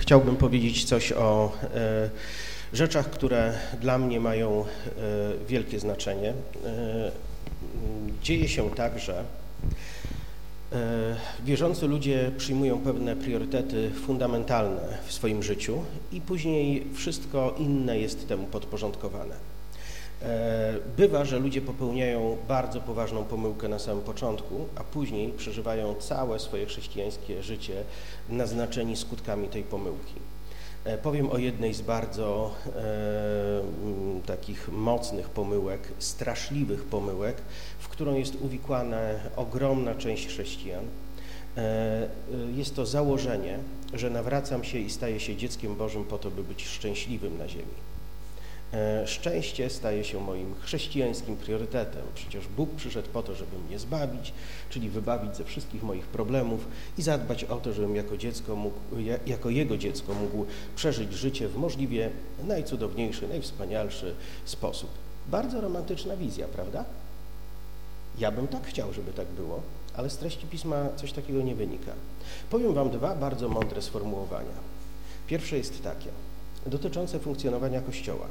chciałbym powiedzieć coś o rzeczach, które dla mnie mają wielkie znaczenie. Dzieje się tak, że wierzący ludzie przyjmują pewne priorytety fundamentalne w swoim życiu i później wszystko inne jest temu podporządkowane. Bywa, że ludzie popełniają bardzo poważną pomyłkę na samym początku, a później przeżywają całe swoje chrześcijańskie życie naznaczeni skutkami tej pomyłki. Powiem o jednej z bardzo takich mocnych pomyłek, straszliwych pomyłek, w którą jest uwikłana ogromna część chrześcijan. Jest to założenie, że nawracam się i staję się dzieckiem Bożym po to, by być szczęśliwym na ziemi. Szczęście staje się moim chrześcijańskim priorytetem. Przecież Bóg przyszedł po to, żeby mnie zbawić, czyli wybawić ze wszystkich moich problemów i zadbać o to, żebym jako Jego dziecko mógł przeżyć życie w możliwie najcudowniejszy, najwspanialszy sposób. Bardzo romantyczna wizja, prawda? Ja bym tak chciał, żeby tak było, ale z treści Pisma coś takiego nie wynika. Powiem wam dwa bardzo mądre sformułowania. Pierwsze jest takie, dotyczące funkcjonowania Kościoła.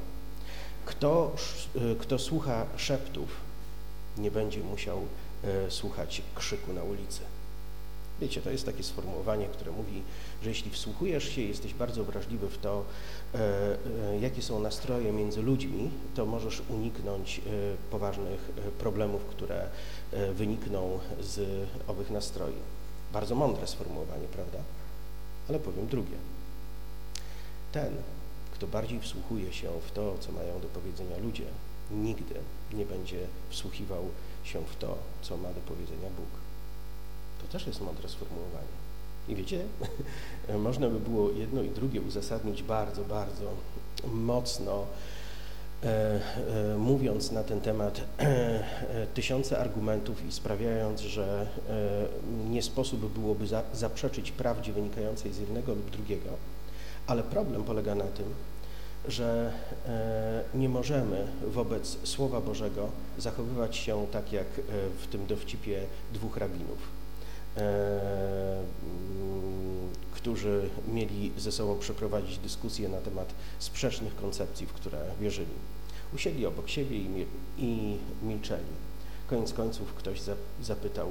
Kto słucha szeptów, nie będzie musiał słuchać krzyku na ulicy. Wiecie, to jest takie sformułowanie, które mówi, że jeśli wsłuchujesz się, jesteś bardzo wrażliwy w to, jakie są nastroje między ludźmi, to możesz uniknąć poważnych problemów, które wynikną z owych nastrojów. Bardzo mądre sformułowanie, prawda? Ale powiem drugie. Ten, kto bardziej wsłuchuje się w to, co mają do powiedzenia ludzie, nigdy nie będzie wsłuchiwał się w to, co ma do powiedzenia Bóg. To też jest mądre sformułowanie. I wiecie, można by było jedno i drugie uzasadnić bardzo, bardzo mocno, mówiąc na ten temat tysiące argumentów i sprawiając, że nie sposób byłoby zaprzeczyć prawdzie wynikającej z jednego lub drugiego. Ale problem polega na tym, że nie możemy wobec Słowa Bożego zachowywać się tak jak w tym dowcipie dwóch rabinów, którzy mieli ze sobą przeprowadzić dyskusję na temat sprzecznych koncepcji, w które wierzyli. Usiedli obok siebie i milczeli. Koniec końców ktoś zapytał,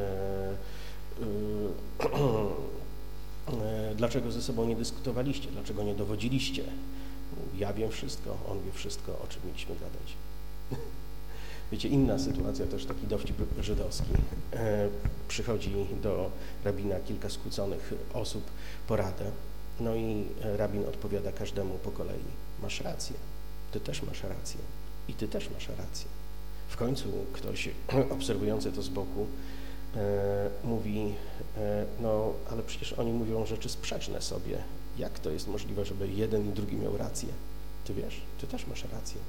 dlaczego ze sobą nie dyskutowaliście, dlaczego nie dowodziliście? Ja wiem wszystko, on wie wszystko, o czym mieliśmy gadać. Wiecie, inna sytuacja, też taki dowcip żydowski. Przychodzi do rabina kilka skłóconych osób po radę, no i rabin odpowiada każdemu po kolei. Masz rację, ty też masz rację i ty też masz rację. W końcu ktoś obserwujący to z boku mówi, no ale przecież oni mówią rzeczy sprzeczne sobie. Jak to jest możliwe, żeby jeden i drugi miał rację? Ty wiesz, ty też masz rację.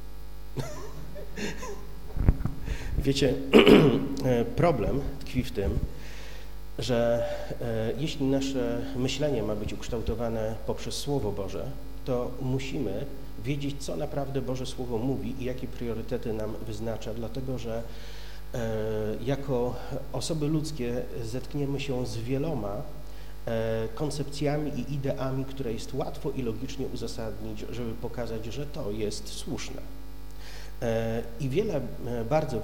Wiecie, problem tkwi w tym, że jeśli nasze myślenie ma być ukształtowane poprzez Słowo Boże, to musimy wiedzieć, co naprawdę Boże Słowo mówi i jakie priorytety nam wyznacza, dlatego że jako osoby ludzkie zetkniemy się z wieloma koncepcjami i ideami, które jest łatwo i logicznie uzasadnić, żeby pokazać, że to jest słuszne. I bardzo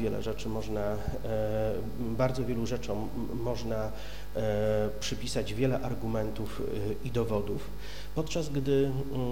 wielu rzeczom można przypisać wiele argumentów i dowodów, podczas gdy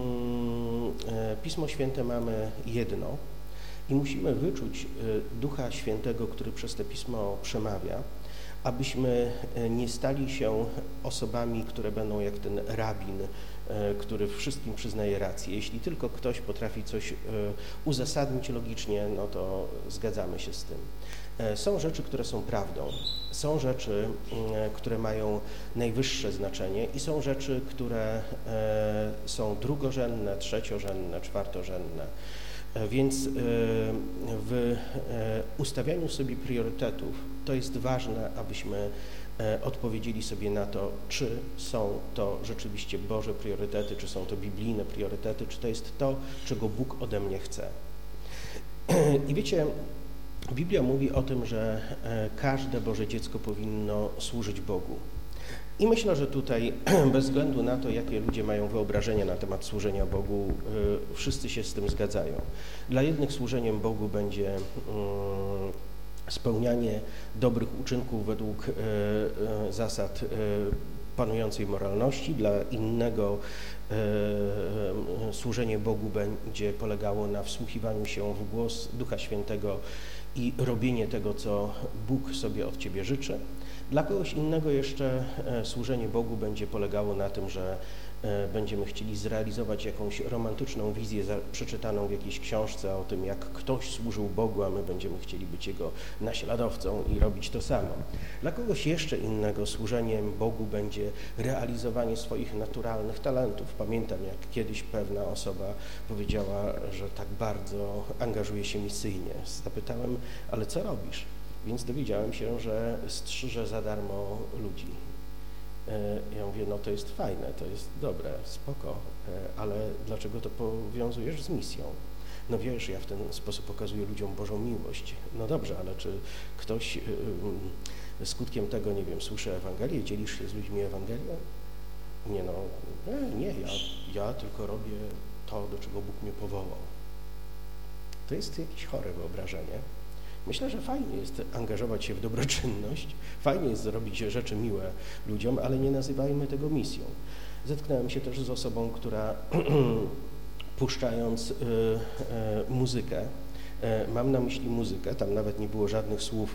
Pismo Święte mamy jedno i musimy wyczuć Ducha Świętego, który przez to Pismo przemawia, abyśmy nie stali się osobami, które będą jak ten rabin, który wszystkim przyznaje rację. Jeśli tylko ktoś potrafi coś uzasadnić logicznie, no to zgadzamy się z tym. Są rzeczy, które są prawdą, są rzeczy, które mają najwyższe znaczenie i są rzeczy, które są drugorzędne, trzeciorzędne, czwartorzędne. Więc w ustawianiu sobie priorytetów to jest ważne, abyśmy odpowiedzieli sobie na to, czy są to rzeczywiście Boże priorytety, czy są to biblijne priorytety, czy to jest to, czego Bóg ode mnie chce. I wiecie, Biblia mówi o tym, że każde Boże dziecko powinno służyć Bogu. I myślę, że tutaj bez względu na to, jakie ludzie mają wyobrażenia na temat służenia Bogu, wszyscy się z tym zgadzają. Dla jednych służeniem Bogu będzie spełnianie dobrych uczynków według zasad panującej moralności, dla innego służenie Bogu będzie polegało na wsłuchiwaniu się w głos Ducha Świętego i robienie tego, co Bóg sobie od ciebie życzy. Dla kogoś innego jeszcze służenie Bogu będzie polegało na tym, że będziemy chcieli zrealizować jakąś romantyczną wizję przeczytaną w jakiejś książce o tym, jak ktoś służył Bogu, a my będziemy chcieli być Jego naśladowcą i robić to samo. Dla kogoś jeszcze innego służeniem Bogu będzie realizowanie swoich naturalnych talentów. Pamiętam, jak kiedyś pewna osoba powiedziała, że tak bardzo angażuje się misyjnie. Zapytałem, ale co robisz? Więc dowiedziałem się, że strzyże za darmo ludzi. Ja mówię, no to jest fajne, to jest dobre, spoko, ale dlaczego to powiązujesz z misją? No wiesz, ja w ten sposób pokazuję ludziom Bożą miłość. No dobrze, ale czy ktoś skutkiem tego, nie wiem, słyszy Ewangelię, dzielisz się z ludźmi Ewangelią? Nie, no, nie, ja tylko robię to, do czego Bóg mnie powołał. To jest jakieś chore wyobrażenie. Myślę, że fajnie jest angażować się w dobroczynność, fajnie jest zrobić rzeczy miłe ludziom, ale nie nazywajmy tego misją. Zetknąłem się też z osobą, która puszczając muzykę, mam na myśli muzykę, tam nawet nie było żadnych słów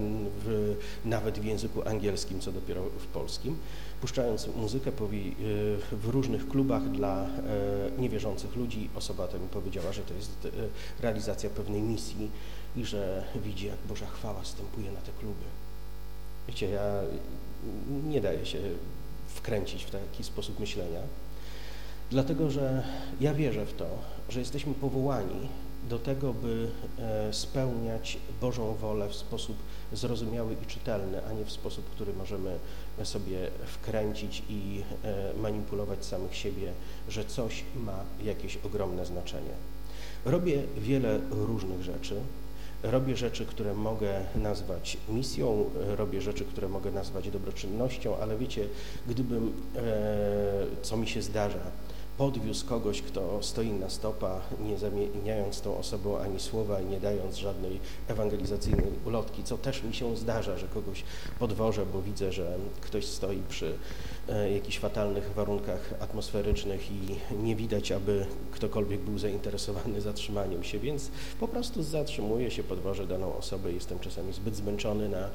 nawet w języku angielskim, co dopiero w polskim. Puszczając muzykę w różnych klubach dla niewierzących ludzi, osoba ta mi powiedziała, że to jest realizacja pewnej misji i że widzi, jak Boża chwała wstępuje na te kluby. Wiecie, ja nie daję się wkręcić w taki sposób myślenia, dlatego że ja wierzę w to, że jesteśmy powołani do tego, by spełniać Bożą wolę w sposób zrozumiały i czytelny, a nie w sposób, który możemy sobie wkręcić i manipulować samych siebie, że coś ma jakieś ogromne znaczenie. Robię wiele różnych rzeczy. Robię rzeczy, które mogę nazwać misją, robię rzeczy, które mogę nazwać dobroczynnością, ale wiecie, gdybym, co mi się zdarza, podwiózł kogoś, kto stoi na stopa, nie zamieniając tą osobą ani słowa i nie dając żadnej ewangelizacyjnej ulotki, co też mi się zdarza, że kogoś podwożę, bo widzę, że ktoś stoi przy jakichś fatalnych warunkach atmosferycznych i nie widać, aby ktokolwiek był zainteresowany zatrzymaniem się, więc po prostu zatrzymuję się, podwożę daną osobę, jestem czasami zbyt zmęczony na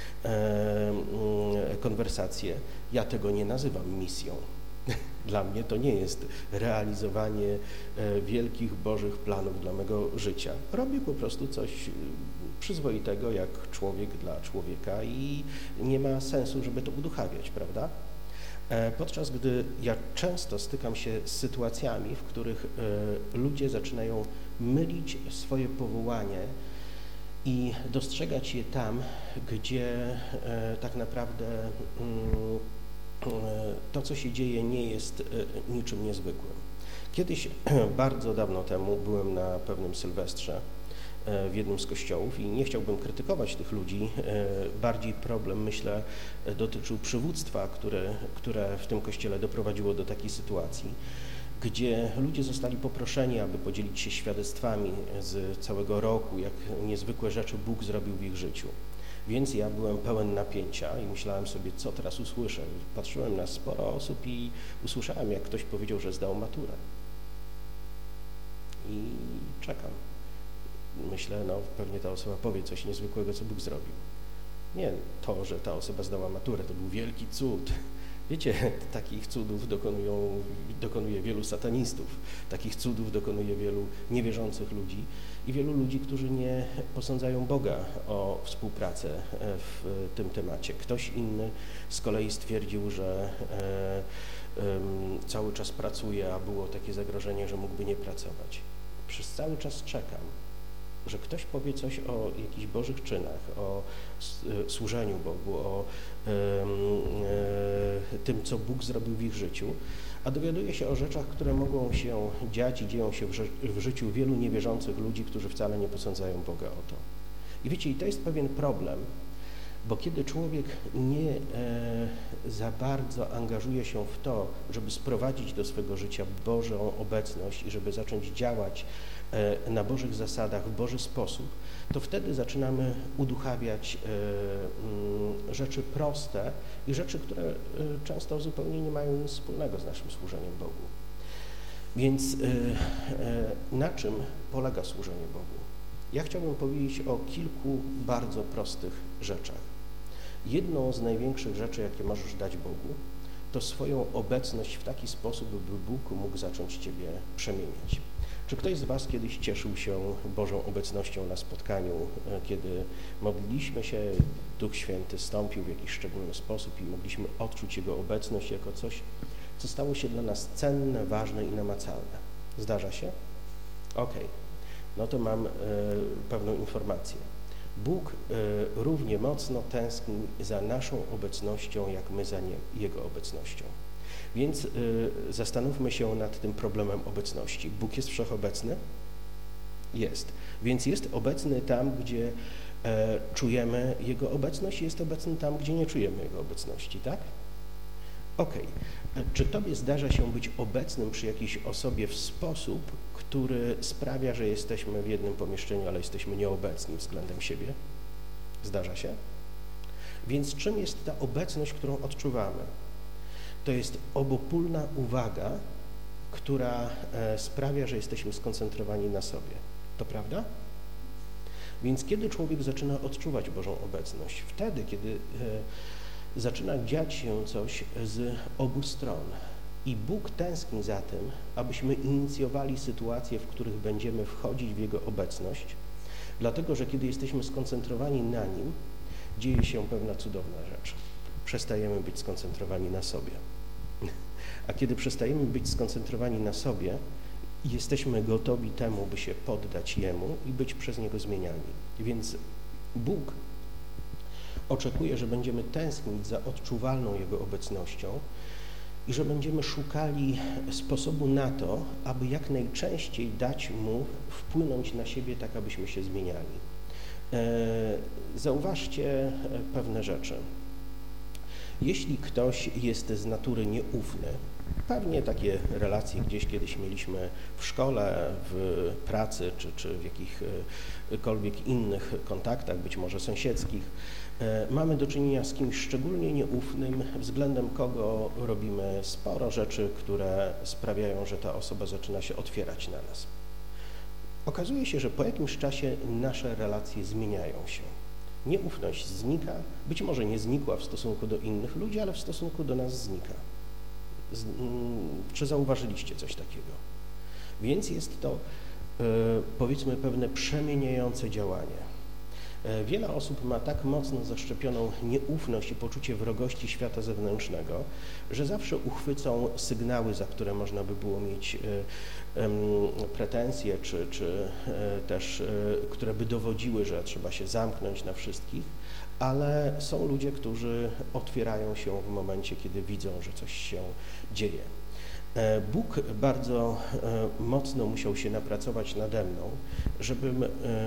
konwersację. Ja tego nie nazywam misją. Dla mnie to nie jest realizowanie wielkich Bożych planów dla mego życia. Robię po prostu coś przyzwoitego jak człowiek dla człowieka i nie ma sensu, żeby to uduchawiać, prawda? Podczas gdy ja często stykam się z sytuacjami, w których ludzie zaczynają mylić swoje powołanie i dostrzegać je tam, gdzie tak naprawdę to, co się dzieje, nie jest niczym niezwykłym. Kiedyś, bardzo dawno temu, byłem na pewnym sylwestrze w jednym z kościołów i nie chciałbym krytykować tych ludzi. Bardziej problem, myślę, dotyczył przywództwa, które w tym kościele doprowadziło do takiej sytuacji, gdzie ludzie zostali poproszeni, aby podzielić się świadectwami z całego roku, jak niezwykłe rzeczy Bóg zrobił w ich życiu. Więc ja byłem pełen napięcia i myślałem sobie, co teraz usłyszę. Patrzyłem na sporo osób i usłyszałem, jak ktoś powiedział, że zdał maturę. I czekam. Myślę, no pewnie ta osoba powie coś niezwykłego, co Bóg zrobił. Nie to, że ta osoba zdała maturę, to był wielki cud. Wiecie, takich cudów dokonuje wielu satanistów, takich cudów dokonuje wielu niewierzących ludzi i wielu ludzi, którzy nie posądzają Boga o współpracę w tym temacie. Ktoś inny z kolei stwierdził, że cały czas pracuje, a było takie zagrożenie, że mógłby nie pracować. Przez cały czas czekam, że ktoś powie coś o jakichś Bożych czynach, o służeniu Bogu, o tym, co Bóg zrobił w ich życiu, a dowiaduje się o rzeczach, które mogą się dziać i dzieją się w życiu wielu niewierzących ludzi, którzy wcale nie posądzają Boga o to. I wiecie, i to jest pewien problem, Bo kiedy człowiek nie za bardzo angażuje się w to, żeby sprowadzić do swego życia Bożą obecność i żeby zacząć działać na Bożych zasadach, w Boży sposób, to wtedy zaczynamy uduchawiać rzeczy proste i rzeczy, które często zupełnie nie mają nic wspólnego z naszym służeniem Bogu. Więc na czym polega służenie Bogu? Ja chciałbym powiedzieć o kilku bardzo prostych rzeczach. Jedną z największych rzeczy, jakie możesz dać Bogu, to swoją obecność w taki sposób, by Bóg mógł zacząć Ciebie przemieniać. Czy ktoś z Was kiedyś cieszył się Bożą obecnością na spotkaniu, kiedy modliliśmy się, Duch Święty stąpił w jakiś szczególny sposób i mogliśmy odczuć Jego obecność jako coś, co stało się dla nas cenne, ważne i namacalne? Zdarza się? Okej. No to mam pewną informację. Bóg równie mocno tęskni za naszą obecnością, jak my za Jego obecnością. Więc zastanówmy się nad tym problemem obecności. Bóg jest wszechobecny? Jest. Więc jest obecny tam, gdzie czujemy Jego obecność, jest obecny tam, gdzie nie czujemy Jego obecności, tak? Okej. Czy Tobie zdarza się być obecnym przy jakiejś osobie w sposób, który sprawia, że jesteśmy w jednym pomieszczeniu, ale jesteśmy nieobecni względem siebie? Zdarza się? Więc czym jest ta obecność, którą odczuwamy? To jest obopólna uwaga, która sprawia, że jesteśmy skoncentrowani na sobie. To prawda? Więc kiedy człowiek zaczyna odczuwać Bożą obecność? Wtedy, kiedy zaczyna dziać się coś z obu stron i Bóg tęskni za tym, abyśmy inicjowali sytuacje, w których będziemy wchodzić w Jego obecność, dlatego, że kiedy jesteśmy skoncentrowani na Nim, dzieje się pewna cudowna rzecz. Przestajemy być skoncentrowani na sobie. A kiedy przestajemy być skoncentrowani na sobie, jesteśmy gotowi temu, by się poddać Jemu i być przez Niego zmieniani. Więc Bóg oczekuje, że będziemy tęsknić za odczuwalną Jego obecnością i że będziemy szukali sposobu na to, aby jak najczęściej dać Mu wpłynąć na siebie tak, abyśmy się zmieniali. Zauważcie pewne rzeczy. Jeśli ktoś jest z natury nieufny, pewnie takie relacje gdzieś kiedyś mieliśmy w szkole, w pracy czy w jakichkolwiek innych kontaktach, być może sąsiedzkich, mamy do czynienia z kimś szczególnie nieufnym, względem kogo robimy sporo rzeczy, które sprawiają, że ta osoba zaczyna się otwierać na nas. Okazuje się, że po jakimś czasie nasze relacje zmieniają się. Nieufność znika, być może nie znikła w stosunku do innych ludzi, ale w stosunku do nas znika. Czy zauważyliście coś takiego? Więc jest to, powiedzmy, pewne przemieniające działanie. Wiele osób ma tak mocno zaszczepioną nieufność i poczucie wrogości świata zewnętrznego, że zawsze uchwycą sygnały, za które można by było mieć pretensje, czy też które by dowodziły, że trzeba się zamknąć na wszystkich, ale są ludzie, którzy otwierają się w momencie, kiedy widzą, że coś się dzieje. Bóg bardzo mocno musiał się napracować nade mną, żebym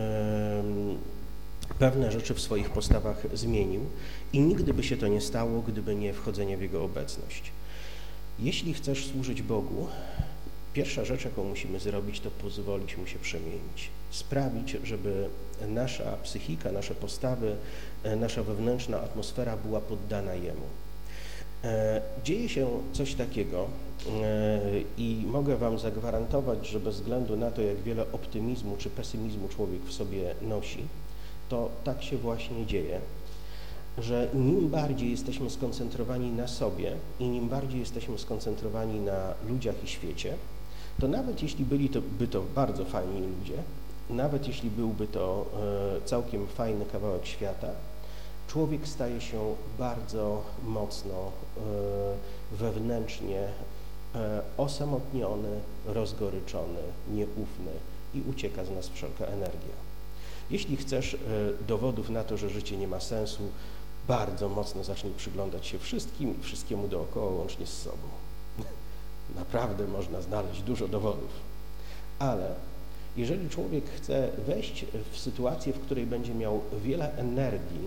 pewne rzeczy w swoich postawach zmienił i nigdy by się to nie stało, gdyby nie wchodzenie w Jego obecność. Jeśli chcesz służyć Bogu, pierwsza rzecz, jaką musimy zrobić, to pozwolić Mu się przemienić. Sprawić, żeby nasza psychika, nasze postawy, nasza wewnętrzna atmosfera była poddana Jemu. Dzieje się coś takiego i mogę Wam zagwarantować, że bez względu na to, jak wiele optymizmu czy pesymizmu człowiek w sobie nosi, to tak się właśnie dzieje, że im bardziej jesteśmy skoncentrowani na sobie i im bardziej jesteśmy skoncentrowani na ludziach i świecie, to nawet jeśli by to bardzo fajni ludzie, nawet jeśli byłby to całkiem fajny kawałek świata, człowiek staje się bardzo mocno wewnętrznie osamotniony, rozgoryczony, nieufny i ucieka z nas wszelka energia. Jeśli chcesz dowodów na to, że życie nie ma sensu, bardzo mocno zacznij przyglądać się wszystkiemu dookoła, łącznie z sobą. Naprawdę można znaleźć dużo dowodów. Ale jeżeli człowiek chce wejść w sytuację, w której będzie miał wiele energii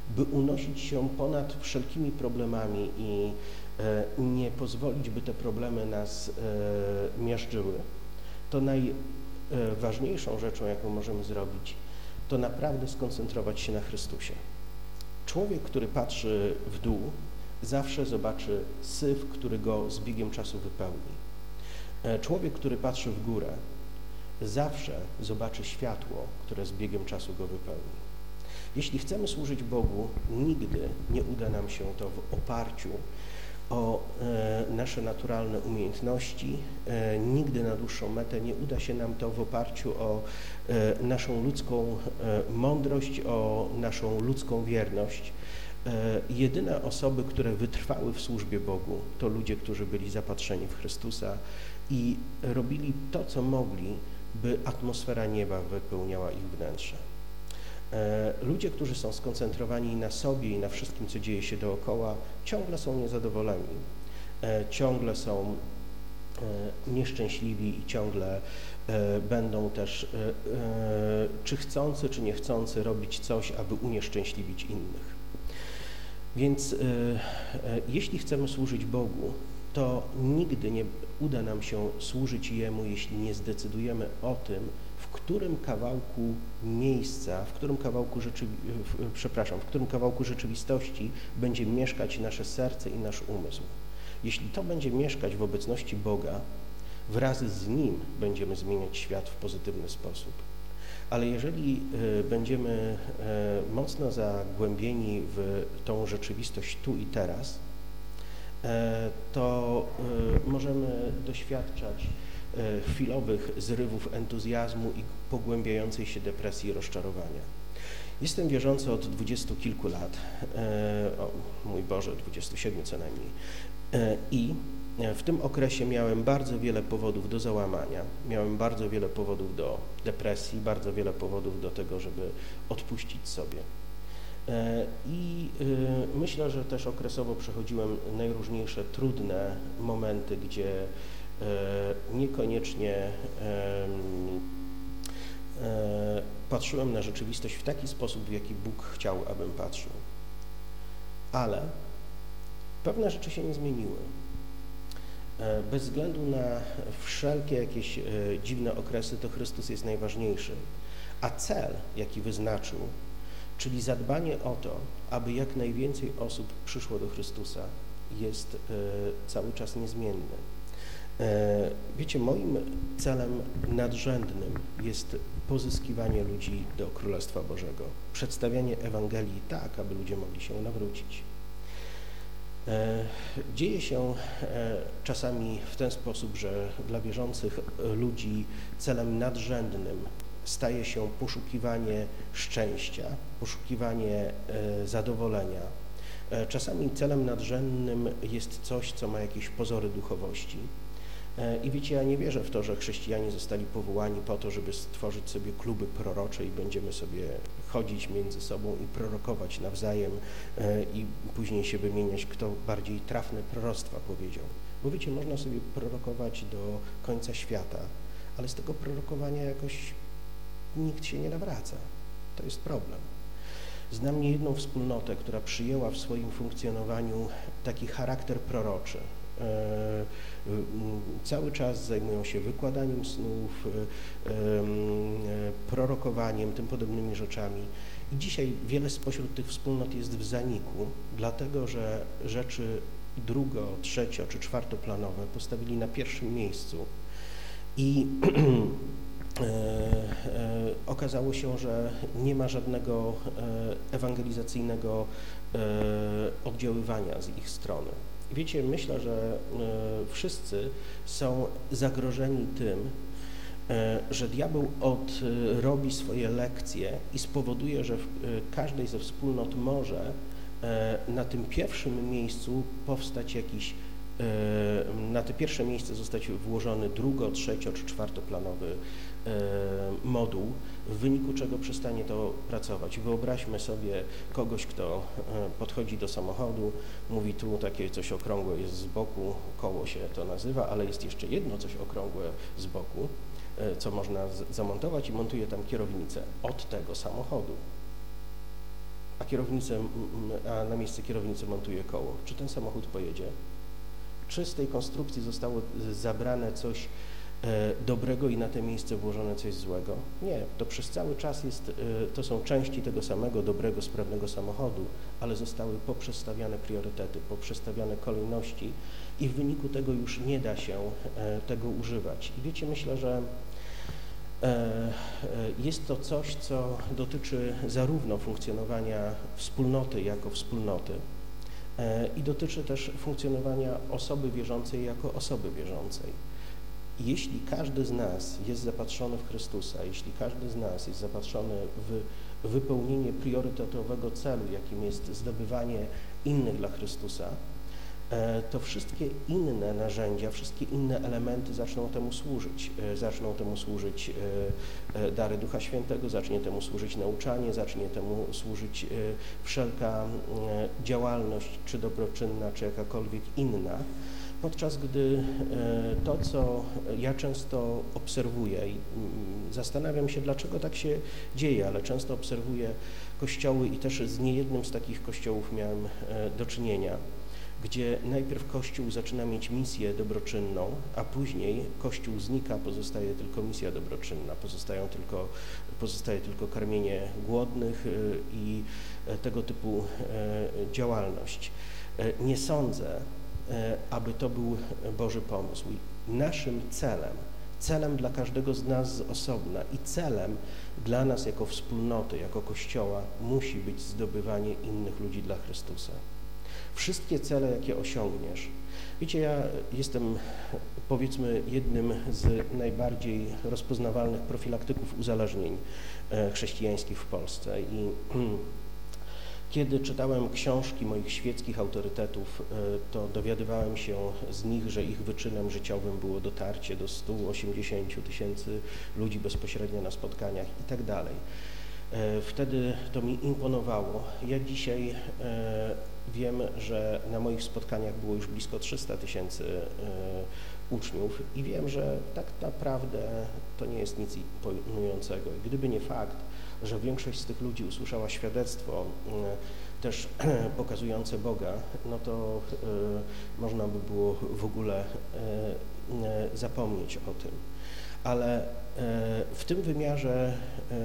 by unosić się ponad wszelkimi problemami i nie pozwolić, by te problemy nas miażdżyły, to najważniejszą rzeczą, jaką możemy zrobić, to naprawdę skoncentrować się na Chrystusie. Człowiek, który patrzy w dół, zawsze zobaczy syf, który go z biegiem czasu wypełni. Człowiek, który patrzy w górę, zawsze zobaczy światło, które z biegiem czasu go wypełni. Jeśli chcemy służyć Bogu, nigdy nie uda nam się to w oparciu o nasze naturalne umiejętności, nigdy na dłuższą metę nie uda się nam to w oparciu o naszą ludzką mądrość, o naszą ludzką wierność. Jedyne osoby, które wytrwały w służbie Bogu, to ludzie, którzy byli zapatrzeni w Chrystusa i robili to, co mogli, by atmosfera nieba wypełniała ich wnętrze. Ludzie, którzy są skoncentrowani na sobie i na wszystkim, co dzieje się dookoła, ciągle są niezadowoleni, ciągle są nieszczęśliwi i ciągle będą też, czy chcący, czy niechcący, robić coś, aby unieszczęśliwić innych. Więc jeśli chcemy służyć Bogu, to nigdy nie uda nam się służyć Jemu, jeśli nie zdecydujemy o tym, w którym kawałku miejsca, w którym kawałku rzeczywistości będzie mieszkać nasze serce i nasz umysł. Jeśli to będzie mieszkać w obecności Boga, wraz z Nim będziemy zmieniać świat w pozytywny sposób. Ale jeżeli będziemy mocno zagłębieni w tą rzeczywistość tu i teraz, to możemy doświadczać chwilowych zrywów entuzjazmu i pogłębiającej się depresji i rozczarowania. Jestem wierzący od 20 kilku lat, mój Boże, 27 co najmniej, i w tym okresie miałem bardzo wiele powodów do załamania, miałem bardzo wiele powodów do depresji, bardzo wiele powodów do tego, żeby odpuścić sobie. I myślę, że też okresowo przechodziłem najróżniejsze trudne momenty, gdzie niekoniecznie patrzyłem na rzeczywistość w taki sposób, w jaki Bóg chciał, abym patrzył. Ale pewne rzeczy się nie zmieniły. Bez względu na wszelkie jakieś dziwne okresy, to Chrystus jest najważniejszy. A cel, jaki wyznaczył, czyli zadbanie o to, aby jak najwięcej osób przyszło do Chrystusa, jest cały czas niezmienny. Wiecie, moim celem nadrzędnym jest pozyskiwanie ludzi do Królestwa Bożego, przedstawianie Ewangelii tak, aby ludzie mogli się nawrócić. Dzieje się czasami w ten sposób, że dla wierzących ludzi celem nadrzędnym staje się poszukiwanie szczęścia, poszukiwanie zadowolenia. Czasami celem nadrzędnym jest coś, co ma jakieś pozory duchowości. I wiecie, ja nie wierzę w to, że chrześcijanie zostali powołani po to, żeby stworzyć sobie kluby prorocze i będziemy sobie chodzić między sobą i prorokować nawzajem i później się wymieniać, kto bardziej trafne proroctwa powiedział. Bo wiecie, można sobie prorokować do końca świata, ale z tego prorokowania jakoś nikt się nie nawraca. To jest problem. Znam niejedną wspólnotę, która przyjęła w swoim funkcjonowaniu taki charakter proroczy. Cały czas zajmują się wykładaniem snów, prorokowaniem, tym podobnymi rzeczami. I dzisiaj wiele spośród tych wspólnot jest w zaniku, dlatego że rzeczy drugo-, trzecio- czy czwartoplanowe postawili na pierwszym miejscu. I okazało się, że nie ma żadnego ewangelizacyjnego oddziaływania z ich strony. Wiecie, myślę, że wszyscy są zagrożeni tym, że diabeł odrobi swoje lekcje i spowoduje, że w każdej ze wspólnot może na tym pierwszym miejscu powstać jakiś, na to pierwsze miejsce zostać włożony drugo-, trzecio- czy czwartoplanowy moduł, w wyniku czego przestanie to pracować. Wyobraźmy sobie kogoś, kto podchodzi do samochodu, mówi, tu takie coś okrągłe jest z boku, koło się to nazywa, ale jest jeszcze jedno coś okrągłe z boku, co można zamontować i montuje tam kierownicę od tego samochodu. a na miejsce kierownicy montuje koło. Czy ten samochód pojedzie? Czy z tej konstrukcji zostało zabrane coś dobrego i na to miejsce włożone coś złego? Nie, to przez cały czas to są części tego samego dobrego, sprawnego samochodu, ale zostały poprzestawiane priorytety, poprzestawiane kolejności i w wyniku tego już nie da się tego używać. I wiecie, myślę, że jest to coś, co dotyczy zarówno funkcjonowania wspólnoty jako wspólnoty i dotyczy też funkcjonowania osoby wierzącej jako osoby wierzącej. Jeśli każdy z nas jest zapatrzony w Chrystusa, jeśli każdy z nas jest zapatrzony w wypełnienie priorytetowego celu, jakim jest zdobywanie innych dla Chrystusa, to wszystkie inne narzędzia, wszystkie inne elementy zaczną temu służyć. Zaczną temu służyć dary Ducha Świętego, zacznie temu służyć nauczanie, zacznie temu służyć wszelka działalność, czy dobroczynna, czy jakakolwiek inna. Podczas gdy to, co ja często obserwuję i zastanawiam się, dlaczego tak się dzieje, ale często obserwuję kościoły i też z niejednym z takich kościołów miałem do czynienia, gdzie najpierw Kościół zaczyna mieć misję dobroczynną, a później Kościół znika, pozostaje tylko misja dobroczynna, pozostaje tylko karmienie głodnych i tego typu działalność. Nie sądzę, aby to był Boży pomysł. Naszym celem dla każdego z nas z osobna i celem dla nas jako wspólnoty, jako Kościoła musi być zdobywanie innych ludzi dla Chrystusa. Wszystkie cele, jakie osiągniesz. Wiecie, ja jestem, powiedzmy, jednym z najbardziej rozpoznawalnych profilaktyków uzależnień chrześcijańskich w Polsce i kiedy czytałem książki moich świeckich autorytetów, to dowiadywałem się z nich, że ich wyczynem życiowym było dotarcie do 180 000 ludzi bezpośrednio na spotkaniach i tak dalej. Wtedy to mi imponowało. Ja dzisiaj wiem, że na moich spotkaniach było już blisko 300 000 uczniów i wiem, że tak naprawdę to nie jest nic imponującego. I gdyby nie fakt, że większość z tych ludzi usłyszała świadectwo też pokazujące Boga, no to można by było w ogóle zapomnieć o tym. Ale w tym wymiarze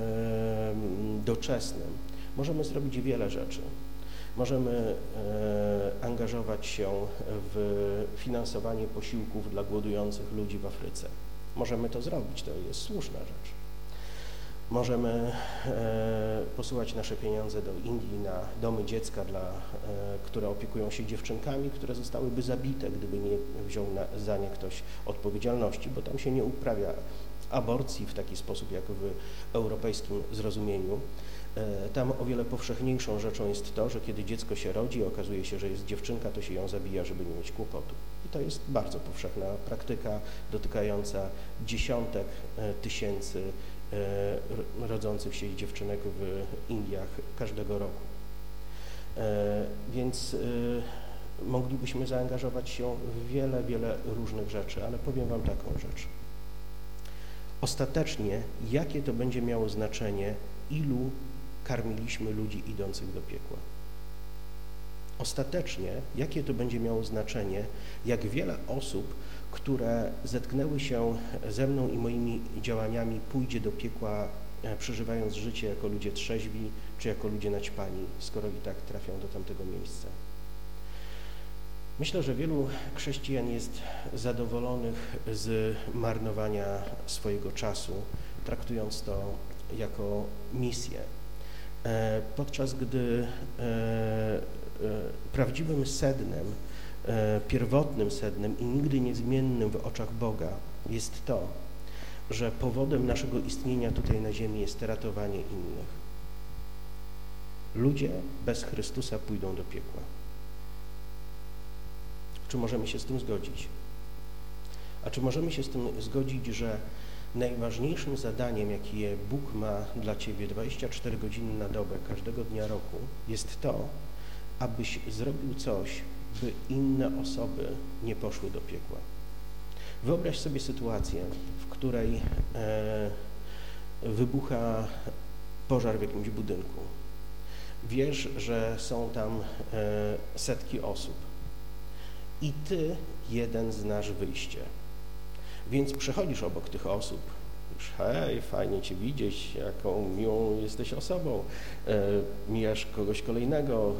doczesnym możemy zrobić wiele rzeczy. Możemy angażować się w finansowanie posiłków dla głodujących ludzi w Afryce. Możemy to zrobić, to jest słuszna rzecz. Możemy posyłać nasze pieniądze do Indii na domy dziecka, które opiekują się dziewczynkami, które zostałyby zabite, gdyby nie wziął za nie ktoś odpowiedzialności, bo tam się nie uprawia aborcji w taki sposób, jak w europejskim zrozumieniu. Tam o wiele powszechniejszą rzeczą jest to, że kiedy dziecko się rodzi, okazuje się, że jest dziewczynka, to się ją zabija, żeby nie mieć kłopotu. I to jest bardzo powszechna praktyka dotykająca dziesiątek tysięcy rodzących się dziewczynek w Indiach każdego roku. Więc moglibyśmy zaangażować się w wiele, wiele różnych rzeczy, ale powiem Wam taką rzecz. Ostatecznie, jakie to będzie miało znaczenie, ilu karmiliśmy ludzi idących do piekła? Ostatecznie, jakie to będzie miało znaczenie, jak wiele osób, które zetknęły się ze mną i moimi działaniami, pójdzie do piekła, przeżywając życie jako ludzie trzeźwi, czy jako ludzie naćpani, skoro i tak trafią do tamtego miejsca. Myślę, że wielu chrześcijan jest zadowolonych z marnowania swojego czasu, traktując to jako misję, podczas gdy prawdziwym sednem, pierwotnym sednem i nigdy niezmiennym w oczach Boga jest to, że powodem naszego istnienia tutaj na ziemi jest ratowanie innych. Ludzie bez Chrystusa pójdą do piekła. Czy możemy się z tym zgodzić? A czy możemy się z tym zgodzić, że najważniejszym zadaniem, jakie Bóg ma dla Ciebie 24 godziny na dobę, każdego dnia roku, jest to, abyś zrobił coś, by inne osoby nie poszły do piekła. Wyobraź sobie sytuację, w której wybucha pożar w jakimś budynku. Wiesz, że są tam setki osób i ty jeden znasz wyjście. Więc przechodzisz obok tych osób. Już, hej, fajnie cię widzieć, jaką miłą jesteś osobą. Mijasz kogoś kolejnego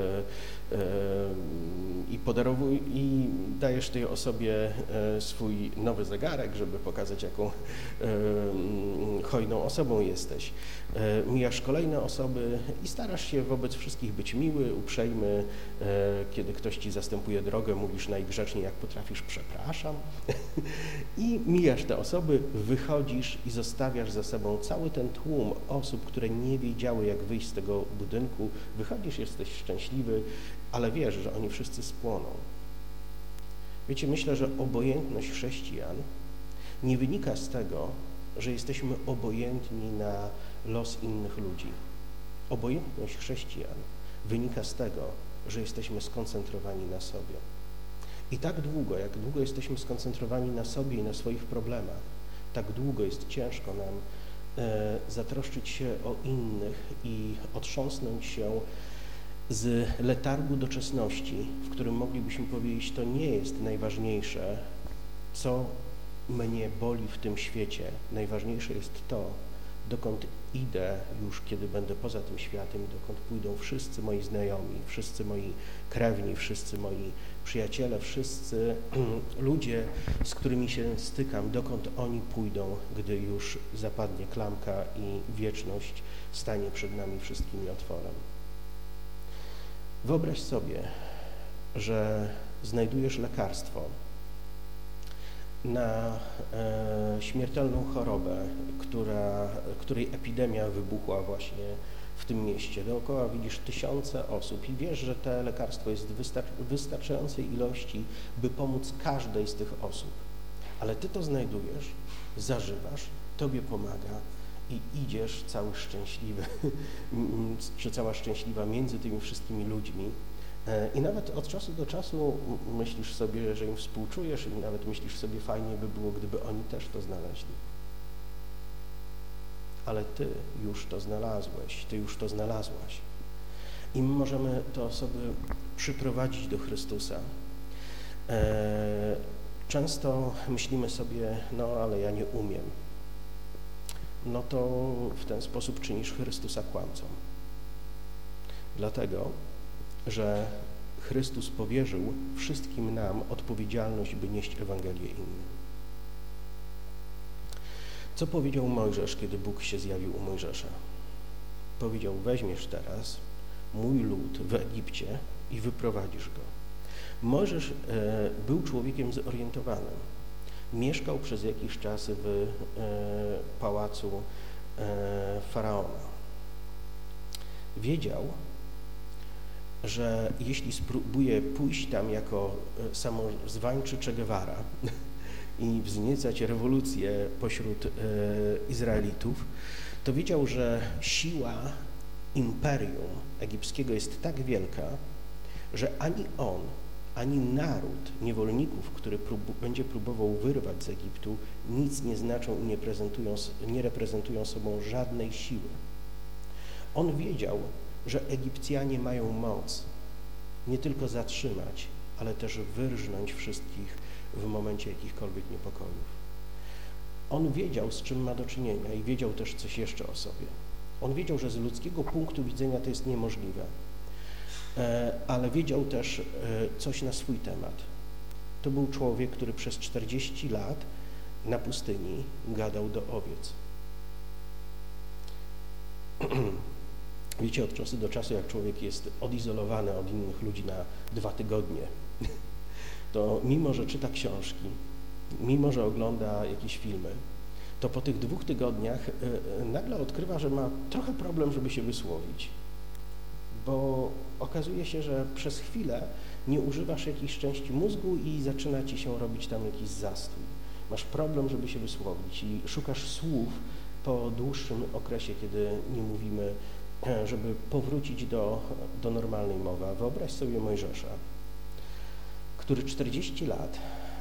i dajesz tej osobie swój nowy zegarek, żeby pokazać, jaką hojną osobą jesteś. Mijasz kolejne osoby i starasz się wobec wszystkich być miły, uprzejmy. Kiedy ktoś ci zastępuje drogę, mówisz najgrzeczniej, jak potrafisz, przepraszam. I mijasz te osoby, wychodzisz i zostawiasz za sobą cały ten tłum osób, które nie wiedziały, jak wyjść z tego budynku. Wychodzisz, jesteś szczęśliwy, ale wiesz, że oni wszyscy spłoną. Wiecie, myślę, że obojętność chrześcijan nie wynika z tego, że jesteśmy obojętni na los innych ludzi. Obojętność chrześcijan wynika z tego, że jesteśmy skoncentrowani na sobie. I tak długo, jak długo jesteśmy skoncentrowani na sobie i na swoich problemach, tak długo jest ciężko nam zatroszczyć się o innych i otrząsnąć się z letargu doczesności, w którym moglibyśmy powiedzieć, to nie jest najważniejsze, co mnie boli w tym świecie. Najważniejsze jest to, dokąd idę już, kiedy będę poza tym światem, dokąd pójdą wszyscy moi znajomi, wszyscy moi krewni, wszyscy moi przyjaciele, wszyscy ludzie, z którymi się stykam, dokąd oni pójdą, gdy już zapadnie klamka i wieczność stanie przed nami wszystkimi otworem. Wyobraź sobie, że znajdujesz lekarstwo na śmiertelną chorobę, której epidemia wybuchła właśnie w tym mieście. Dookoła widzisz tysiące osób i wiesz, że to lekarstwo jest wystarczającej ilości, by pomóc każdej z tych osób. Ale ty to znajdujesz, zażywasz, tobie pomaga i idziesz cały szczęśliwy, czy cała szczęśliwa między tymi wszystkimi ludźmi. I nawet od czasu do czasu myślisz sobie, że im współczujesz i nawet myślisz sobie, fajnie by było, gdyby oni też to znaleźli. Ale ty już to znalazłeś, ty już to znalazłaś. I my możemy te osoby przyprowadzić do Chrystusa. Często myślimy sobie, no ale ja nie umiem. No to w ten sposób czynisz Chrystusa kłamcą. Dlatego, że Chrystus powierzył wszystkim nam odpowiedzialność, by nieść Ewangelię innym. Co powiedział Mojżesz, kiedy Bóg się zjawił u Mojżesza? Powiedział, weźmiesz teraz mój lud w Egipcie i wyprowadzisz go. Mojżesz był człowiekiem zorientowanym. Mieszkał przez jakiś czas w pałacu Faraona. Wiedział, że jeśli spróbuje pójść tam jako samozwańczy Che Guevara i wzniecać rewolucję pośród Izraelitów, to wiedział, że siła imperium egipskiego jest tak wielka, że ani on, ani naród niewolników, który będzie próbował wyrwać z Egiptu, nic nie znaczą i nie reprezentują sobą żadnej siły. On wiedział, że Egipcjanie mają moc nie tylko zatrzymać, ale też wyrżnąć wszystkich w momencie jakichkolwiek niepokojów. On wiedział, z czym ma do czynienia i wiedział też coś jeszcze o sobie. On wiedział, że z ludzkiego punktu widzenia to jest niemożliwe, ale wiedział też coś na swój temat. To był człowiek, który przez 40 lat na pustyni gadał do owiec. Wiecie, od czasu do czasu, jak człowiek jest odizolowany od innych ludzi na 2 tygodnie, to mimo, że czyta książki, mimo, że ogląda jakieś filmy, to po tych 2 tygodniach nagle odkrywa, że ma trochę problem, żeby się wysłowić, bo okazuje się, że przez chwilę nie używasz jakiejś części mózgu i zaczyna ci się robić tam jakiś zastój. Masz problem, żeby się wysłowić i szukasz słów po dłuższym okresie, kiedy nie mówimy, żeby powrócić do normalnej mowy. Wyobraź sobie Mojżesza, który 40 lat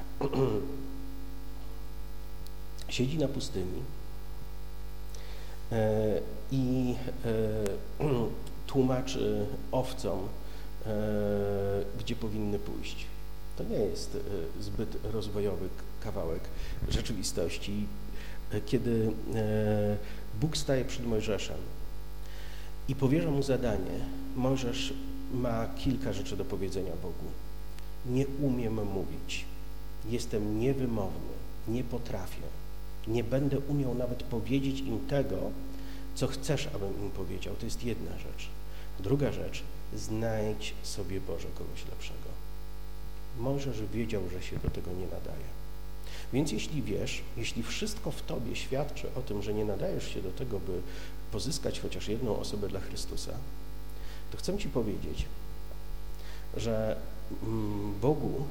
siedzi na pustyni i tłumaczy owcom, gdzie powinny pójść. To nie jest zbyt rozwojowy kawałek rzeczywistości. Kiedy Bóg staje przed Mojżeszem i powierza mu zadanie, Mojżesz ma kilka rzeczy do powiedzenia Bogu. Nie umiem mówić, jestem niewymowny, nie potrafię, nie będę umiał nawet powiedzieć im tego, co chcesz, abym im powiedział. To jest jedna rzecz. Druga rzecz, znajdź sobie, Boże, kogoś lepszego. Mojżesz wiedział, że się do tego nie nadaje. Więc jeśli wiesz, jeśli wszystko w tobie świadczy o tym, że nie nadajesz się do tego, by pozyskać chociaż jedną osobę dla Chrystusa, to chcę ci powiedzieć, że Bogu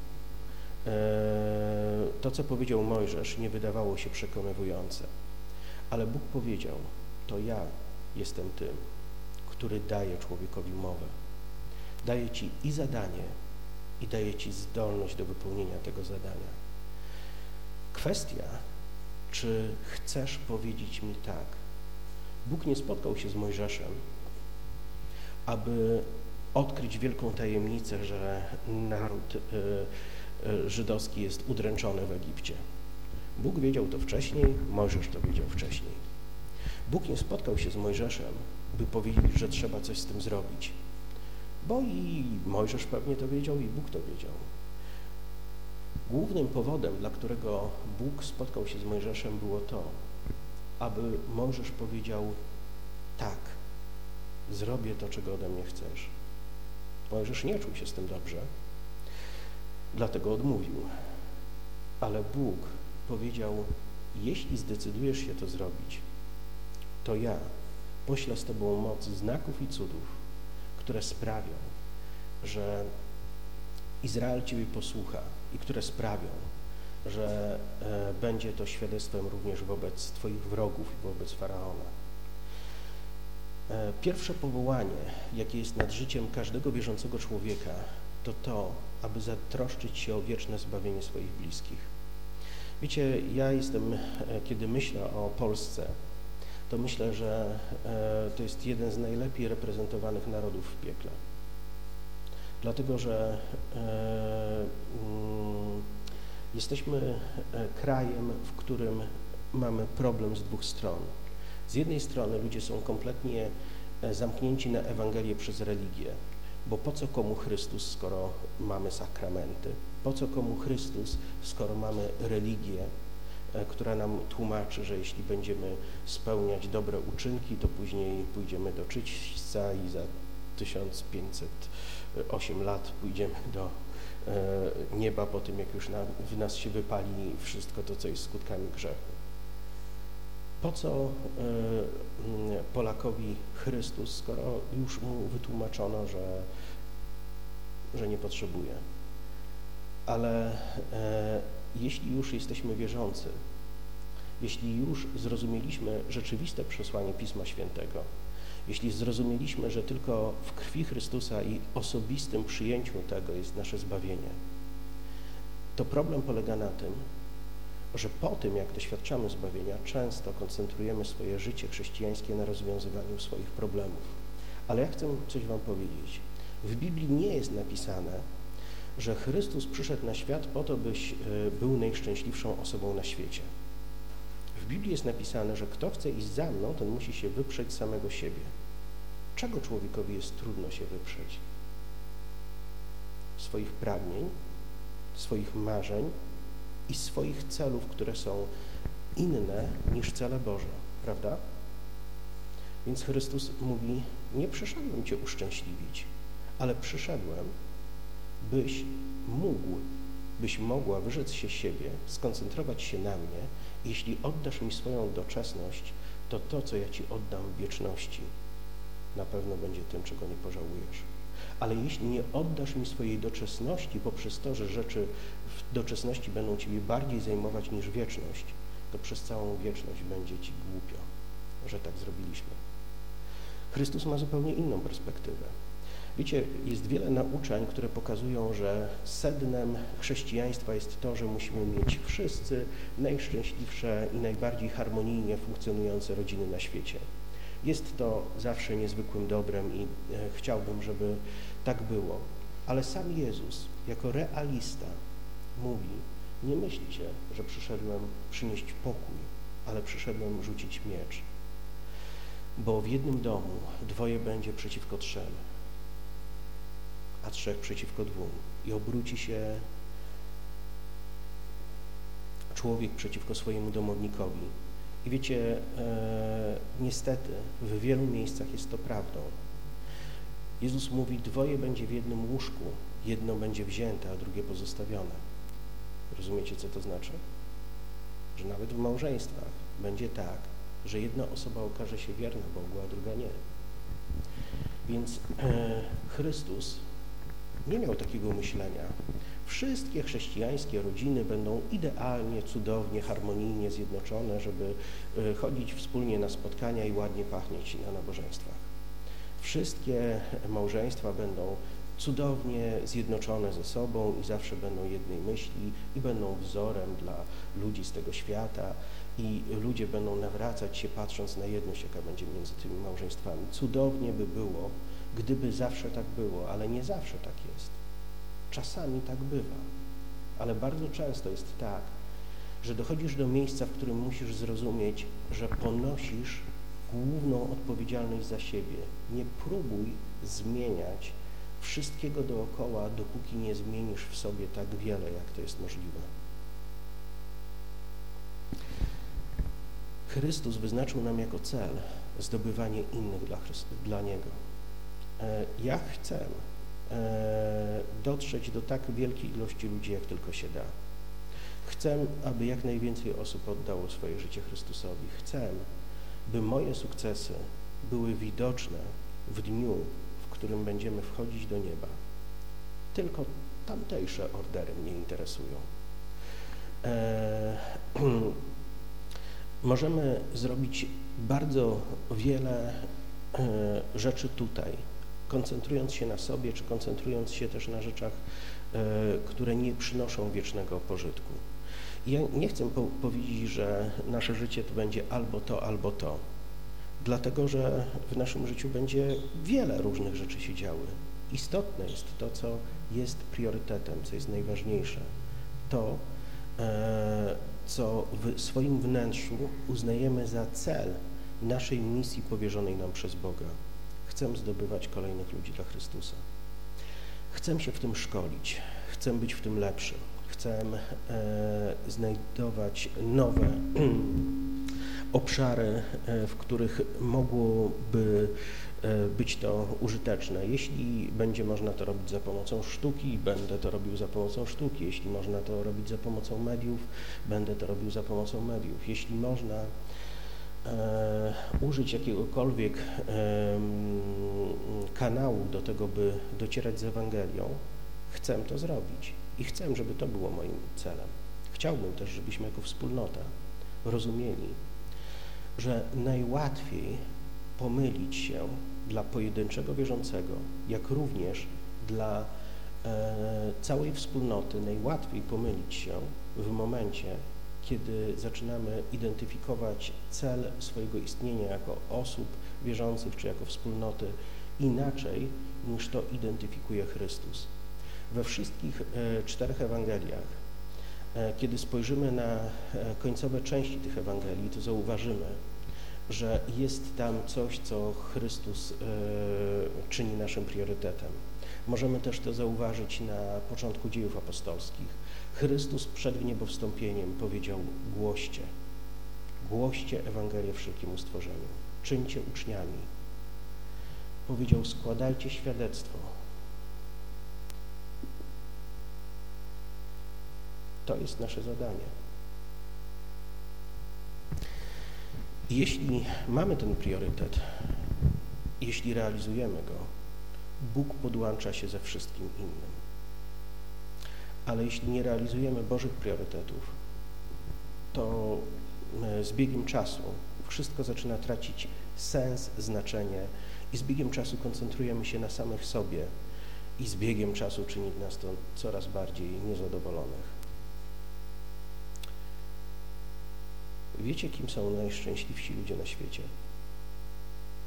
to, co powiedział Mojżesz, nie wydawało się przekonywujące. Ale Bóg powiedział, to ja jestem tym, który daje człowiekowi mowę. Daje ci i zadanie, i daje ci zdolność do wypełnienia tego zadania. Kwestia, czy chcesz powiedzieć mi tak? Bóg nie spotkał się z Mojżeszem, aby odkryć wielką tajemnicę, że naród żydowski jest udręczony w Egipcie. Bóg wiedział to wcześniej, Mojżesz to wiedział wcześniej. Bóg nie spotkał się z Mojżeszem, by powiedzieć, że trzeba coś z tym zrobić. Bo i Mojżesz pewnie to wiedział, i Bóg to wiedział. Głównym powodem, dla którego Bóg spotkał się z Mojżeszem, było to, aby Mojżesz powiedział tak, zrobię to, czego ode mnie chcesz. Mojżesz nie czuł się z tym dobrze, dlatego odmówił. Ale Bóg powiedział, jeśli zdecydujesz się to zrobić, to ja poślę z tobą moc znaków i cudów, które sprawią, że Izrael ciebie posłucha i które sprawią, że będzie to świadectwem również wobec twoich wrogów i wobec Faraona. Pierwsze powołanie, jakie jest nad życiem każdego wierzącego człowieka, to to, aby zatroszczyć się o wieczne zbawienie swoich bliskich. Wiecie, kiedy myślę o Polsce, to myślę, że to jest jeden z najlepiej reprezentowanych narodów w piekle. Dlatego, że jesteśmy krajem, w którym mamy problem z dwóch stron. Z jednej strony ludzie są kompletnie zamknięci na Ewangelię przez religię, bo po co komu Chrystus, skoro mamy sakramenty? Po co komu Chrystus, skoro mamy religię, która nam tłumaczy, że jeśli będziemy spełniać dobre uczynki, to później pójdziemy do czyśćca i za 1508 lat pójdziemy do nieba po tym, jak już w nas się wypali wszystko to, co jest skutkami grzechu. Po co Polakowi Chrystus, skoro już mu wytłumaczono, że nie potrzebuje? Ale jeśli już jesteśmy wierzący, jeśli już zrozumieliśmy rzeczywiste przesłanie Pisma Świętego, jeśli zrozumieliśmy, że tylko w krwi Chrystusa i osobistym przyjęciu tego jest nasze zbawienie, to problem polega na tym, że po tym, jak doświadczamy zbawienia, często koncentrujemy swoje życie chrześcijańskie na rozwiązywaniu swoich problemów. Ale ja chcę coś wam powiedzieć. W Biblii nie jest napisane, że Chrystus przyszedł na świat po to, byś był najszczęśliwszą osobą na świecie. W Biblii jest napisane, że kto chce iść za mną, ten musi się wyprzeć samego siebie. Czego człowiekowi jest trudno się wyprzeć? Swoich pragnień, swoich marzeń i swoich celów, które są inne niż cele Boże, prawda? Więc Chrystus mówi, nie przyszedłem cię uszczęśliwić, ale przyszedłem, byś mogła wyrzec się siebie, skoncentrować się na mnie. Jeśli oddasz mi swoją doczesność, to to, co ja ci oddam w wieczności, na pewno będzie tym, czego nie pożałujesz. Ale jeśli nie oddasz mi swojej doczesności poprzez to, że rzeczy w doczesności będą ciebie bardziej zajmować niż wieczność, to przez całą wieczność będzie ci głupio, że tak zrobiliśmy. Chrystus ma zupełnie inną perspektywę. Wiecie, jest wiele nauczeń, które pokazują, że sednem chrześcijaństwa jest to, że musimy mieć wszyscy najszczęśliwsze i najbardziej harmonijnie funkcjonujące rodziny na świecie. Jest to zawsze niezwykłym dobrem i chciałbym, żeby tak było. Ale sam Jezus, jako realista, mówi: nie myślcie, że przyszedłem przynieść pokój, ale przyszedłem rzucić miecz. Bo w jednym domu 2 będzie przeciwko 3, a 3 przeciwko 2 i obróci się człowiek przeciwko swojemu domownikowi. I wiecie, niestety w wielu miejscach jest to prawdą. Jezus mówi: 2 będzie w jednym łóżku, jedno będzie wzięte, a drugie pozostawione. Rozumiecie, co to znaczy? Że nawet w małżeństwach będzie tak, że jedna osoba okaże się wierna Bogu, a druga nie. Więc Chrystus nie miał takiego myślenia. Wszystkie chrześcijańskie rodziny będą idealnie, cudownie, harmonijnie zjednoczone, żeby chodzić wspólnie na spotkania i ładnie pachnieć na nabożeństwach. Wszystkie małżeństwa będą cudownie zjednoczone ze sobą i zawsze będą jednej myśli i będą wzorem dla ludzi z tego świata i ludzie będą nawracać się, patrząc na jedność, jaka będzie między tymi małżeństwami. Cudownie by było, gdyby zawsze tak było, ale nie zawsze tak jest. Czasami tak bywa, ale bardzo często jest tak, że dochodzisz do miejsca, w którym musisz zrozumieć, że ponosisz główną odpowiedzialność za siebie. Nie próbuj zmieniać wszystkiego dookoła, dopóki nie zmienisz w sobie tak wiele, jak to jest możliwe. Chrystus wyznaczył nam jako cel zdobywanie innych dla Niego. Ja chcę dotrzeć do tak wielkiej ilości ludzi, jak tylko się da. Chcę, aby jak najwięcej osób oddało swoje życie Chrystusowi. Chcę, by moje sukcesy były widoczne w dniu, w którym będziemy wchodzić do nieba. Tylko tamtejsze ordery mnie interesują. Możemy zrobić bardzo wiele rzeczy tutaj, koncentrując się na sobie, czy koncentrując się też na rzeczach, które nie przynoszą wiecznego pożytku. Ja nie chcę powiedzieć, że nasze życie to będzie albo to, dlatego że w naszym życiu będzie wiele różnych rzeczy się działy. Istotne jest to, co jest priorytetem, co jest najważniejsze. To, co w swoim wnętrzu uznajemy za cel naszej misji powierzonej nam przez Boga. Chcę zdobywać kolejnych ludzi dla Chrystusa. Chcę się w tym szkolić, chcę być w tym lepszy, chcę znajdować nowe obszary, w których mogłoby być to użyteczne. Jeśli będzie można to robić za pomocą sztuki, będę to robił za pomocą sztuki. Jeśli można to robić za pomocą mediów, będę to robił za pomocą mediów. Jeśli można użyć jakiegokolwiek kanału do tego, by docierać z Ewangelią, chcę to zrobić i chcę, żeby to było moim celem. Chciałbym też, żebyśmy jako wspólnota rozumieli, że najłatwiej pomylić się dla pojedynczego wierzącego, jak również dla całej wspólnoty, najłatwiej pomylić się w momencie, kiedy zaczynamy identyfikować cel swojego istnienia jako osób wierzących czy jako wspólnoty inaczej, niż to identyfikuje Chrystus. We wszystkich 4 Ewangeliach, kiedy spojrzymy na końcowe części tych Ewangelii, to zauważymy, że jest tam coś, co Chrystus czyni naszym priorytetem. Możemy też to zauważyć na początku dziejów apostolskich. Chrystus przed niebowstąpieniem powiedział: głoście Ewangelię wszelkiemu stworzeniu, czyńcie uczniami. Powiedział: składajcie świadectwo. To jest nasze zadanie. I jeśli mamy ten priorytet, jeśli realizujemy go, Bóg podłącza się ze wszystkim innym. Ale jeśli nie realizujemy Bożych priorytetów, to z biegiem czasu wszystko zaczyna tracić sens, znaczenie i z biegiem czasu koncentrujemy się na samych sobie i z biegiem czasu czyni nas to coraz bardziej niezadowolonych. Wiecie, kim są najszczęśliwsi ludzie na świecie?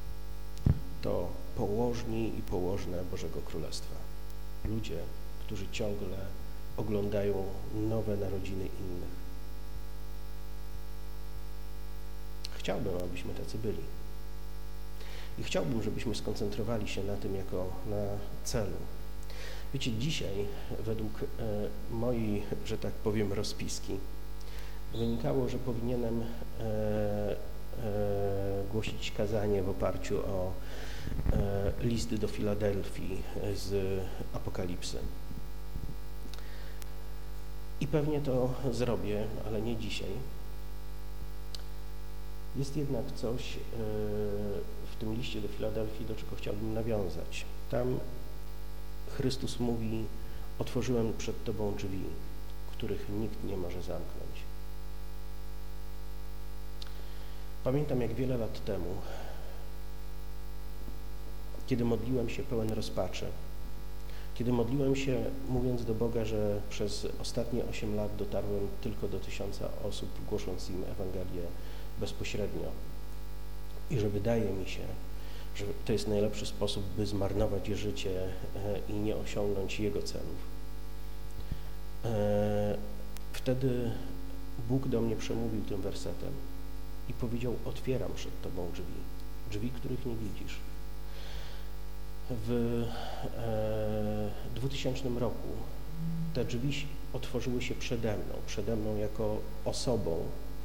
to położni i położne Bożego Królestwa. Ludzie, którzy ciągle oglądają nowe narodziny innych. Chciałbym, abyśmy tacy byli. I chciałbym, żebyśmy skoncentrowali się na tym jako na celu. Wiecie, dzisiaj według mojej, że tak powiem, rozpiski wynikało, że powinienem głosić kazanie w oparciu o list do Filadelfii z Apokalipsy. I pewnie to zrobię, ale nie dzisiaj. Jest jednak coś w tym liście do Filadelfii, do czego chciałbym nawiązać. Tam Chrystus mówi: otworzyłem przed Tobą drzwi, których nikt nie może zamknąć. Pamiętam, jak wiele lat temu, kiedy modliłem się pełen rozpaczy, kiedy modliłem się, mówiąc do Boga, że przez ostatnie 8 lat dotarłem tylko do 1000 osób, głosząc im Ewangelię bezpośrednio i że wydaje mi się, że to jest najlepszy sposób, by zmarnować życie i nie osiągnąć Jego celów. Wtedy Bóg do mnie przemówił tym wersetem i powiedział: otwieram przed Tobą drzwi, których nie widzisz. W 2000 roku te drzwi otworzyły się przede mną jako osobą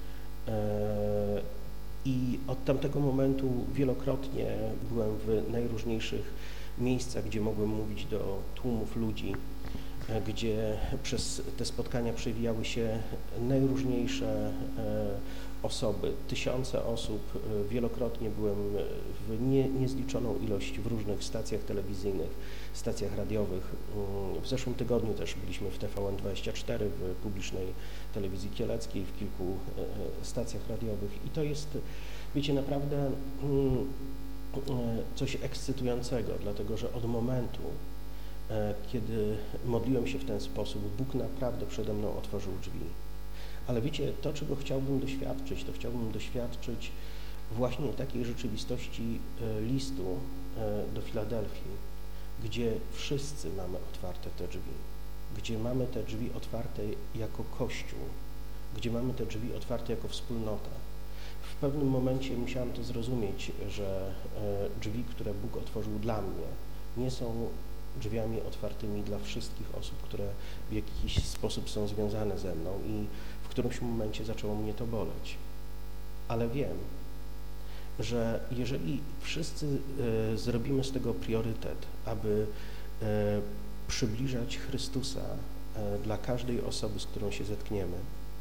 i od tamtego momentu wielokrotnie byłem w najróżniejszych miejscach, gdzie mogłem mówić do tłumów ludzi, gdzie przez te spotkania przewijały się najróżniejsze osoby, 1000 osób. Wielokrotnie byłem w niezliczoną ilość w różnych stacjach telewizyjnych, stacjach radiowych. W zeszłym tygodniu też byliśmy w TVN24, w publicznej telewizji kieleckiej, w kilku stacjach radiowych i to jest, wiecie, naprawdę coś ekscytującego, dlatego że od momentu, kiedy modliłem się w ten sposób, Bóg naprawdę przede mną otworzył drzwi. Ale wiecie, to, czego chciałbym doświadczyć, to chciałbym doświadczyć właśnie takiej rzeczywistości listu do Filadelfii, gdzie wszyscy mamy otwarte te drzwi, gdzie mamy te drzwi otwarte jako Kościół, gdzie mamy te drzwi otwarte jako wspólnota. W pewnym momencie musiałem to zrozumieć, że drzwi, które Bóg otworzył dla mnie, nie są drzwiami otwartymi dla wszystkich osób, które w jakiś sposób są związane ze mną i w którymś momencie zaczęło mnie to boleć. Ale wiem, że jeżeli wszyscy zrobimy z tego priorytet, aby przybliżać Chrystusa dla każdej osoby, z którą się zetkniemy,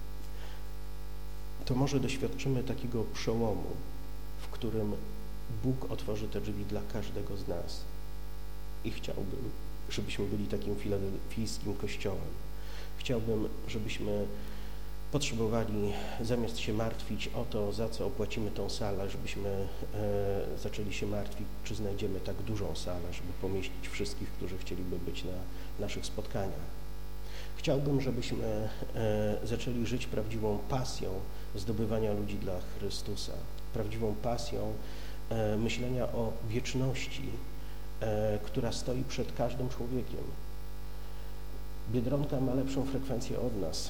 to może doświadczymy takiego przełomu, w którym Bóg otworzy te drzwi dla każdego z nas. I chciałbym, żebyśmy byli takim filadelfijskim kościołem. Chciałbym, żebyśmy potrzebowali, zamiast się martwić o to, za co opłacimy tą salę, żebyśmy zaczęli się martwić, czy znajdziemy tak dużą salę, żeby pomieścić wszystkich, którzy chcieliby być na naszych spotkaniach. Chciałbym, żebyśmy zaczęli żyć prawdziwą pasją zdobywania ludzi dla Chrystusa, prawdziwą pasją myślenia o wieczności, która stoi przed każdym człowiekiem. Biedronka ma lepszą frekwencję od nas,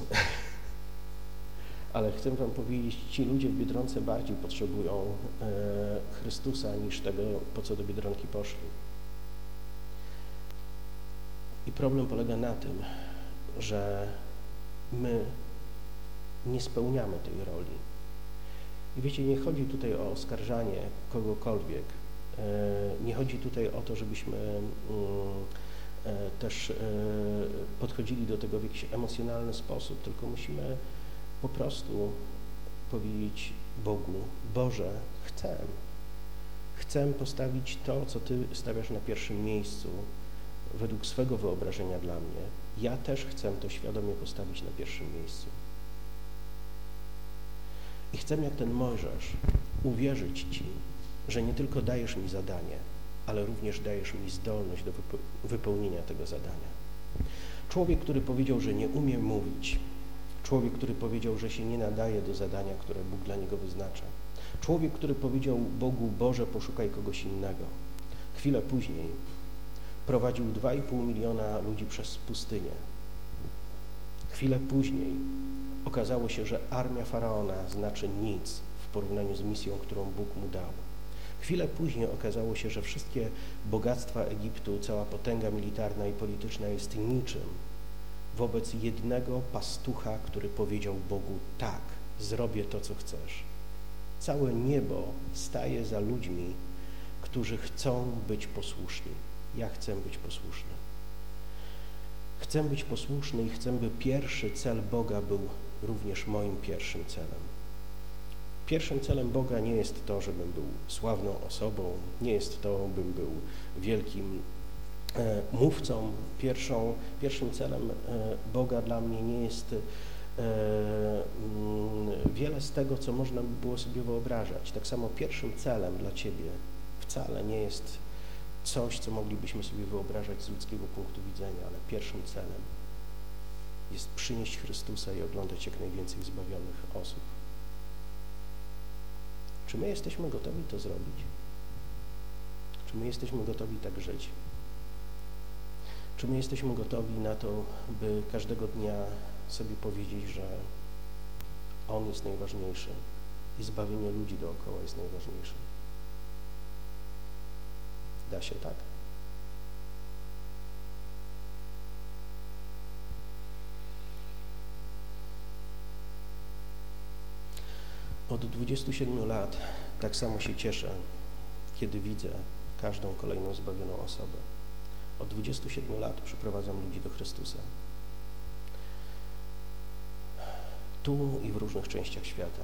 ale chcę Wam powiedzieć, ci ludzie w Biedronce bardziej potrzebują Chrystusa niż tego, po co do Biedronki poszli. I problem polega na tym, że my nie spełniamy tej roli. I wiecie, nie chodzi tutaj o oskarżanie kogokolwiek. Nie chodzi tutaj o to, żebyśmy też podchodzili do tego w jakiś emocjonalny sposób, tylko musimy po prostu powiedzieć Bogu: Boże, chcę postawić to, co Ty stawiasz na pierwszym miejscu według swego wyobrażenia dla mnie. Ja też chcę to świadomie postawić na pierwszym miejscu. I chcę, jak ten Mojżesz, uwierzyć Ci, że nie tylko dajesz mi zadanie, ale również dajesz mi zdolność do wypełnienia tego zadania. Człowiek, który powiedział, że nie umie mówić, człowiek, który powiedział, że się nie nadaje do zadania, które Bóg dla niego wyznacza, człowiek, który powiedział Bogu: Boże, poszukaj kogoś innego, chwilę później prowadził 2,5 miliona ludzi przez pustynię. Chwilę później okazało się, że armia Faraona znaczy nic w porównaniu z misją, którą Bóg mu dał. Chwilę później okazało się, że wszystkie bogactwa Egiptu, cała potęga militarna i polityczna jest niczym wobec jednego pastucha, który powiedział Bogu: tak, zrobię to, co chcesz. Całe niebo staje za ludźmi, którzy chcą być posłuszni. Ja chcę być posłuszny. Chcę być posłuszny i chcę, by pierwszy cel Boga był również moim pierwszym celem. Pierwszym celem Boga nie jest to, żebym był sławną osobą, nie jest to, bym był wielkim mówcą. Pierwszym celem Boga dla mnie nie jest wiele z tego, co można by było sobie wyobrażać. Tak samo pierwszym celem dla Ciebie wcale nie jest coś, co moglibyśmy sobie wyobrażać z ludzkiego punktu widzenia, ale pierwszym celem jest przynieść Chrystusa i oglądać jak najwięcej zbawionych osób. Czy my jesteśmy gotowi to zrobić? Czy my jesteśmy gotowi tak żyć? Czy my jesteśmy gotowi na to, by każdego dnia sobie powiedzieć, że On jest najważniejszy i zbawienie ludzi dookoła jest najważniejsze? Da się tak? Od 27 lat tak samo się cieszę, kiedy widzę każdą kolejną zbawioną osobę. Od 27 lat przyprowadzam ludzi do Chrystusa. Tu i w różnych częściach świata.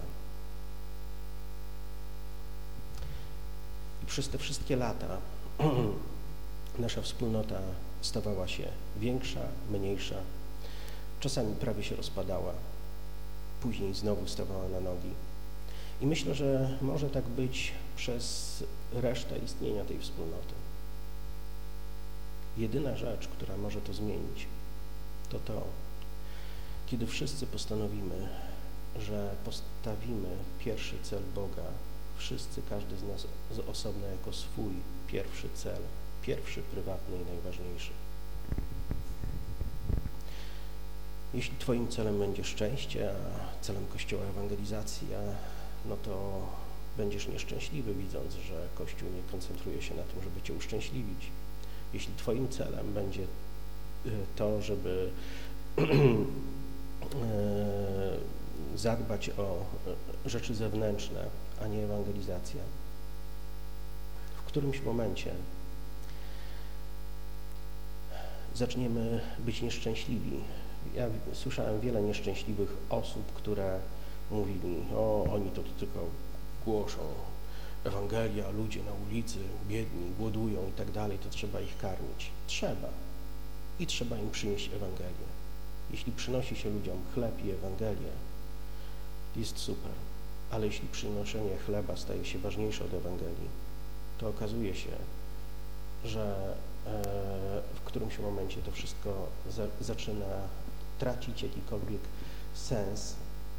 I przez te wszystkie lata nasza wspólnota stawała się większa, mniejsza, czasami prawie się rozpadała, później znowu stawała na nogi. I myślę, że może tak być przez resztę istnienia tej wspólnoty. Jedyna rzecz, która może to zmienić, to to, kiedy wszyscy postanowimy, że postawimy pierwszy cel Boga, wszyscy, każdy z nas z osobna jako swój pierwszy cel, pierwszy, prywatny i najważniejszy. Jeśli Twoim celem będzie szczęście, a celem Kościoła ewangelizacja, no to będziesz nieszczęśliwy, widząc, że Kościół nie koncentruje się na tym, żeby Cię uszczęśliwić. Jeśli Twoim celem będzie to, żeby zadbać o rzeczy zewnętrzne, a nie ewangelizacja, w którymś momencie zaczniemy być nieszczęśliwi. Ja słyszałem wiele nieszczęśliwych osób, które mówili: o, oni to tylko głoszą Ewangelia, ludzie na ulicy, biedni, głodują i tak dalej, to trzeba ich karmić. Trzeba. I trzeba im przynieść Ewangelię. Jeśli przynosi się ludziom chleb i Ewangelię, jest super, ale jeśli przynoszenie chleba staje się ważniejsze od Ewangelii, to okazuje się, że w którymś momencie to wszystko zaczyna tracić jakikolwiek sens.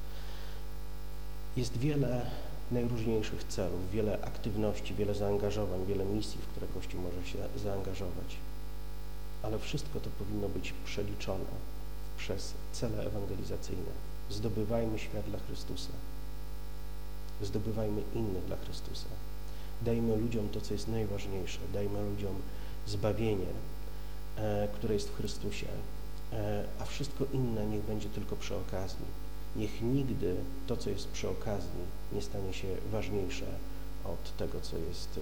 Jest wiele najróżniejszych celów, wiele aktywności, wiele zaangażowań, wiele misji, w które Kościół może się zaangażować, ale wszystko to powinno być przeliczone przez cele ewangelizacyjne. Zdobywajmy świat dla Chrystusa. Zdobywajmy innych dla Chrystusa. Dajmy ludziom to, co jest najważniejsze. Dajmy ludziom zbawienie, które jest w Chrystusie, a wszystko inne niech będzie tylko przy okazji. Niech nigdy to, co jest przy okazji, nie stanie się ważniejsze od tego, co jest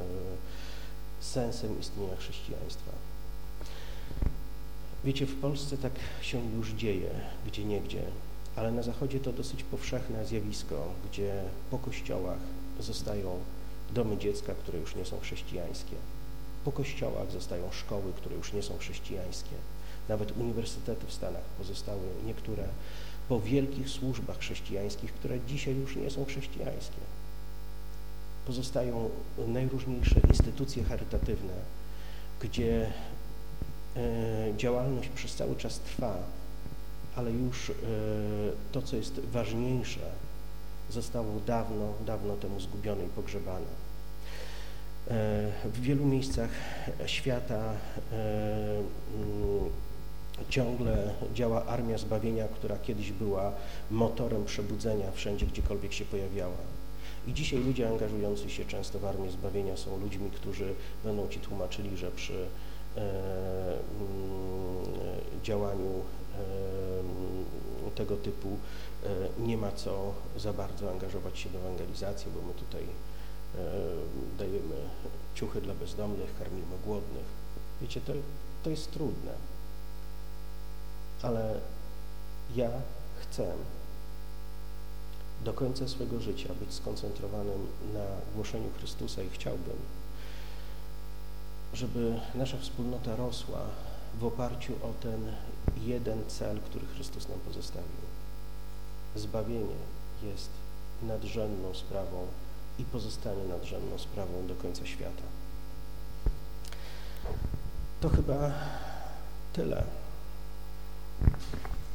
sensem istnienia chrześcijaństwa. Wiecie, w Polsce tak się już dzieje, gdzieniegdzie, ale na Zachodzie to dosyć powszechne zjawisko, gdzie po kościołach zostają domy dziecka, które już nie są chrześcijańskie. Po kościołach zostają szkoły, które już nie są chrześcijańskie. Nawet uniwersytety w Stanach pozostały niektóre po wielkich służbach chrześcijańskich, które dzisiaj już nie są chrześcijańskie. Pozostają najróżniejsze instytucje charytatywne, gdzie działalność przez cały czas trwa, ale już to, co jest ważniejsze, zostało dawno temu zgubione i pogrzebane. W wielu miejscach świata ciągle działa Armia Zbawienia, która kiedyś była motorem przebudzenia wszędzie, gdziekolwiek się pojawiała. I dzisiaj ludzie angażujący się często w Armię Zbawienia są ludźmi, którzy będą Ci tłumaczyli, że przy działaniu tego typu nie ma co za bardzo angażować się w ewangelizację, bo my tutaj dajemy ciuchy dla bezdomnych, karmimy głodnych. Wiecie, to jest trudne, ale ja chcę do końca swego życia być skoncentrowanym na głoszeniu Chrystusa i chciałbym, żeby nasza wspólnota rosła w oparciu o ten jeden cel, który Chrystus nam pozostawił. Zbawienie jest nadrzędną sprawą i pozostanie nadrzędną sprawą do końca świata. To chyba tyle.